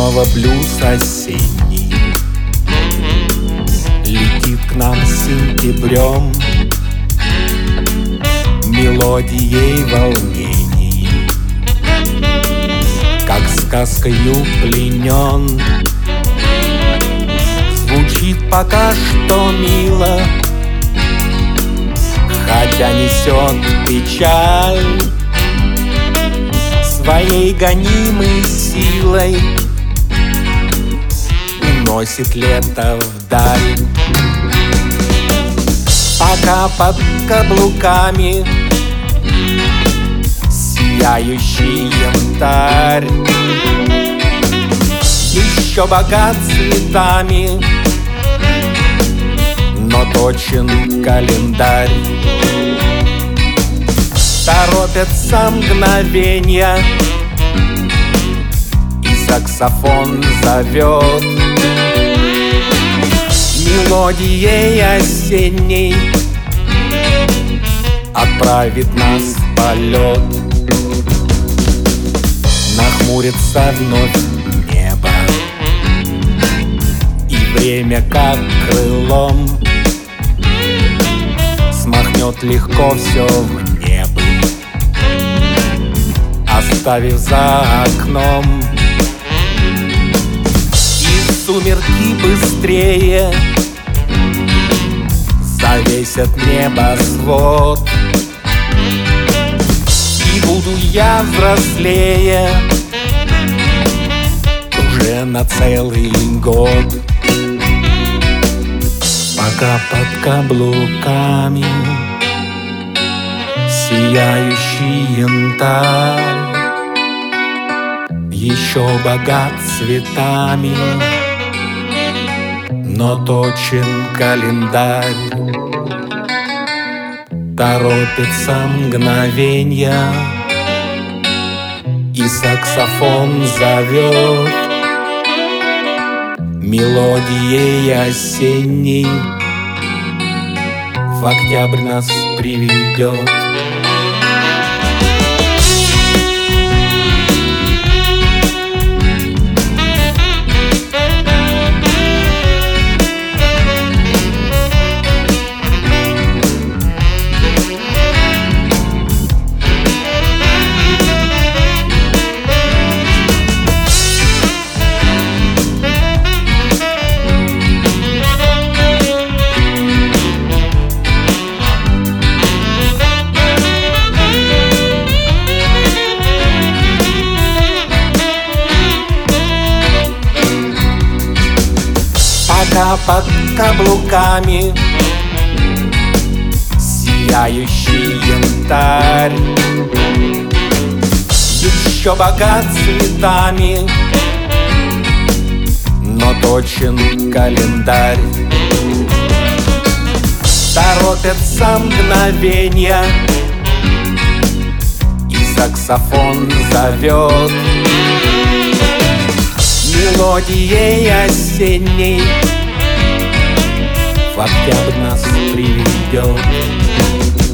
снова блюз осенний летит к нам сентябрем, мелодией волнений, как сказкою пленен. Звучит пока что мило, хотя несет печаль. Своей гонимой силой уносит лето вдаль. Пока под каблуками сияющий янтарь еще богат цветами, но точен календарь. Торопятся мгновенья, и саксофон зовет мелодией осенней, отправит нас в полет. Нахмурится вновь небо, и время как крылом смахнет легко все в небо, оставив за окном. И сумерки быстрее завесят небосвод, и буду я взрослее уже на целый год. Пока под каблуками сияющий янтарь еще богат цветами, но точен календарь. Торопится мгновенья, и саксофон зовет мелодией осенней, в октябрь нас приведет. Пока под каблуками сияющий янтарь еще богат цветами, но точен календарь. Торопятся мгновенья, и саксофон зовет мелодией осенней, в октябрь нас приведет.